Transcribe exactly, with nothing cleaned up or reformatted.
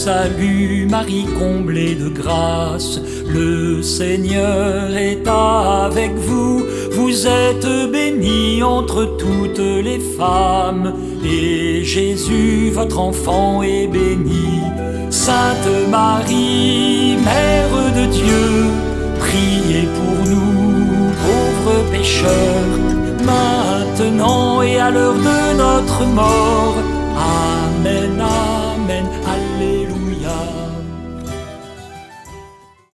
salue Marie comblée de grâce, le Seigneur est avec vous. Vous êtes bénie entre toutes les femmes, et Jésus, votre enfant, est béni. Sainte Marie, Mère de Dieu, priez pour nous, pauvres pécheurs, maintenant et à l'heure de notre mort.